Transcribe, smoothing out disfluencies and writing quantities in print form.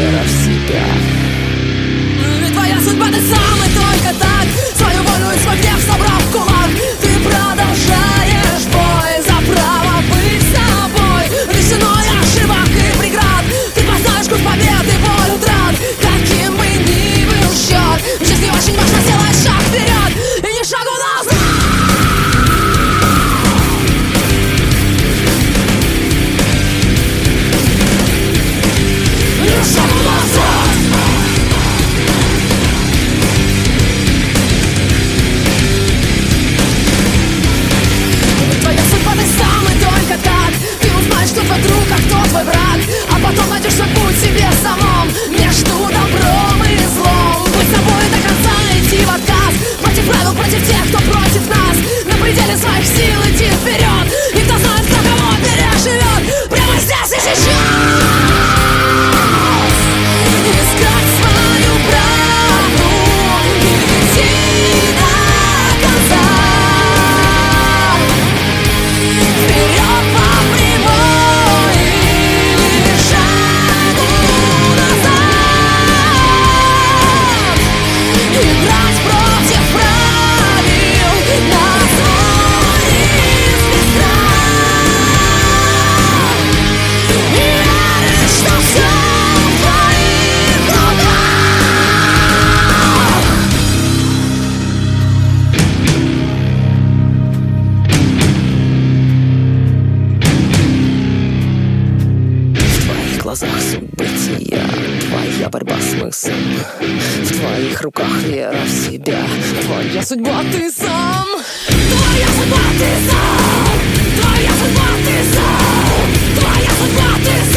вера в себя. Ведь твоя судьба ты сам, и только так, свою волю и свой гнев собрав в кулак, ты продолжаешь бой за право быть с тобой. Лишеной ошибок и преград, ты познаешь вкус победы, боль утрат. Каким бы ни был счет, в жизни очень важно сделать шаг вперед и не шагу назад. Твоя судьба ты сам, и только так ты узнаешь, кто твой друг, а кто твой враг. А потом найдешь свой путь себе самом между добром и злом. Быть собой до конца, идти в отказ, против правил, против тех, кто против нас. На пределе своих сил идти вперед, и кто знает, кто кого переживет прямо здесь и сейчас. Искать свою правду и идти до конца. Вперед по прямой или шагу назад. Играть против правил на свой риск и страх. И верить, что все в твоих руках. В твоих глазах суть бытия, твоя борьба смысл. В твоих руках вера в себя. Твоя судьба ты сам. Твоя судьба ты сам. Твоя судьба ты сам. Твоя судьба ты сам.